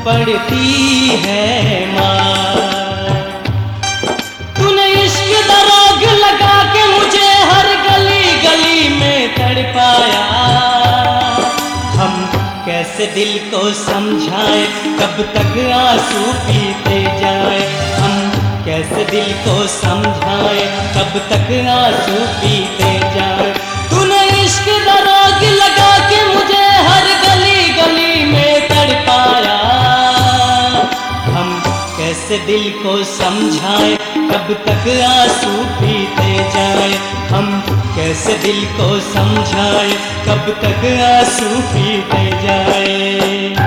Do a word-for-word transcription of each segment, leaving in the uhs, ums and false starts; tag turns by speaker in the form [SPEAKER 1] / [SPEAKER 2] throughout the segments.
[SPEAKER 1] पड़ती है मार। तूने इश्क दा रोग लगा के मुझे हर गली गली में तड़पाया। हम कैसे दिल को समझाए, कब तक आंसू पीते जाए। हम कैसे दिल को समझाए, कब तक आंसू पीते जाए। तूने इश्क दा रोग लगा के मुझे हर गली गली में तड़पाया। हम कैसे दिल को समझाए, कब तक आंसू पीते जाए। हम कैसे दिल को समझाए, कब तक आंसू पीते जाए।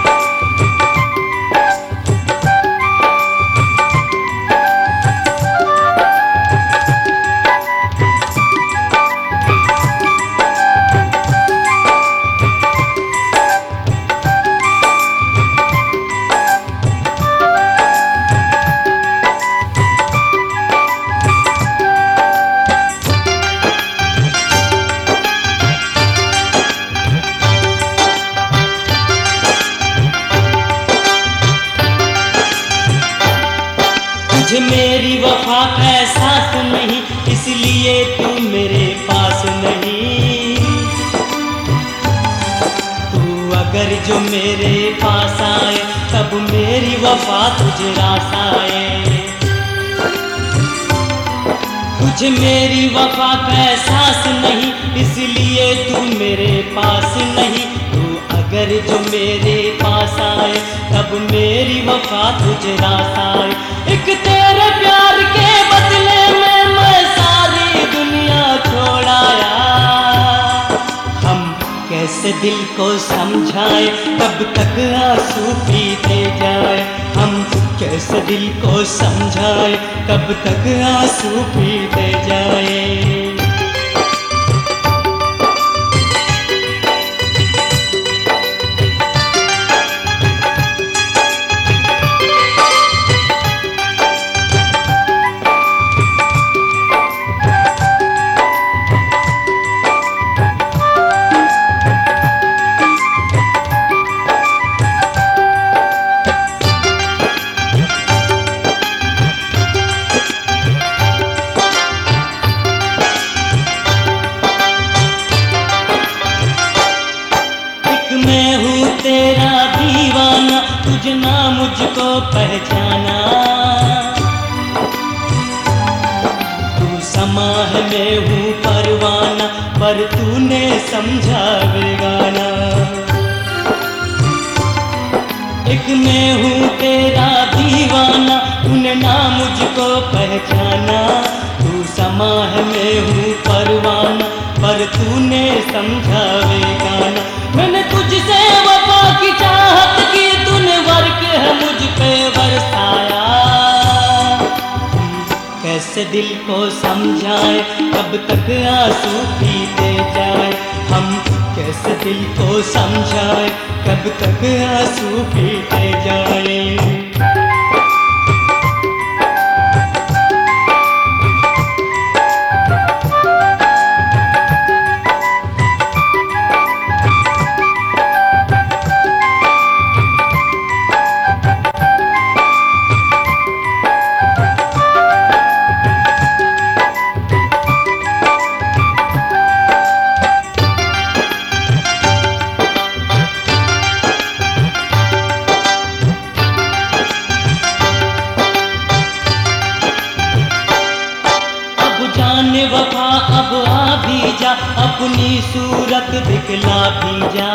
[SPEAKER 1] तुझे मेरी वफा का एहसास नहीं, इसलिए तू मेरे पास नहीं। तू अगर जो मेरे पास आए, तब मेरी वफा तुझे रास आए। तुझे मेरी वफा का एहसास नहीं, इसलिए तू मेरे पास नहीं। तू अगर जो मेरे पास आए, तब मेरी वफा तुझे रास आए। एक तेरे प्यार के बदले में मैं सारी दुनिया छोड़ आया। हम कैसे दिल को समझाए, कब तक आंसू पीते जाए। हम कैसे दिल को समझाए, कब तक आंसू पीते जाए। मैं हूँ तेरा दीवाना, तुझे ना मुझको पहचाना। तू समा है मैं हूँ परवाना, पर तूने समझा बेगाना। एक मैं हूँ तेरा दीवाना, तूने ना मुझको पहचाना। तू समा है मैं हूँ परवाना, पर तूने समझा बेगाना। मैंने तुझसे वफा की चाहत की, तूने वर्क है मुझ पे बरसाया। कैसे दिल को समझाए, कब तक आंसू पीते जाए। हम कैसे दिल को समझाए, कब तक आंसू पीते जाए। जाने वफा अब आ भी जा, अपनी सूरत दिखला भी जा।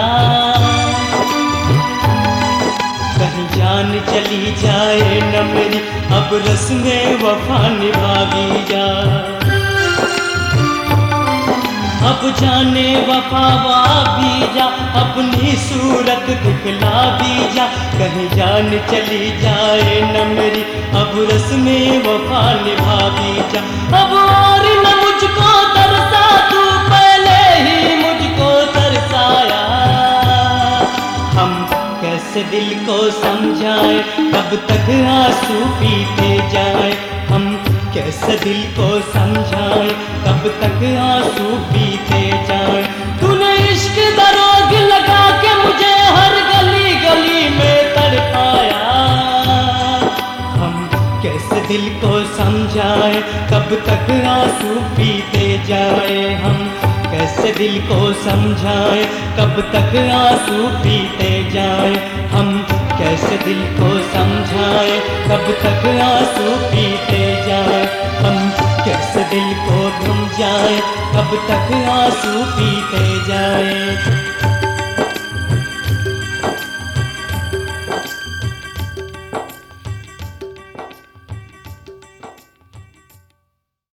[SPEAKER 1] कहीं जान चली जाए न मेरी, अब रस्में वफा निभा भी जा। अब जाने वफा आ भी जा, अपनी सूरत दिखला भी जा। कहीं जान चली जाए न मेरी, अब रस्में वफा निभा भी जा। अब और न मुझको तरसा, तू पहले ही मुझको तरसाया। हम कैसे दिल को समझाए, कब तक आंसू पीते जाए। हम कैसे दिल को समझाए, कब तक आंसू पीते जाए। तूने इश्क दा रोग लगा के मुझे हर गली गली में तड़पा। पीते जाए हम, कैसे दिल को समझाए कब तक आंसू पीते जाए हम, कैसे दिल को समझाए कब तक आंसू पीते जाए हम, कैसे दिल को थम जाए कब तक आंसू पीते जाए।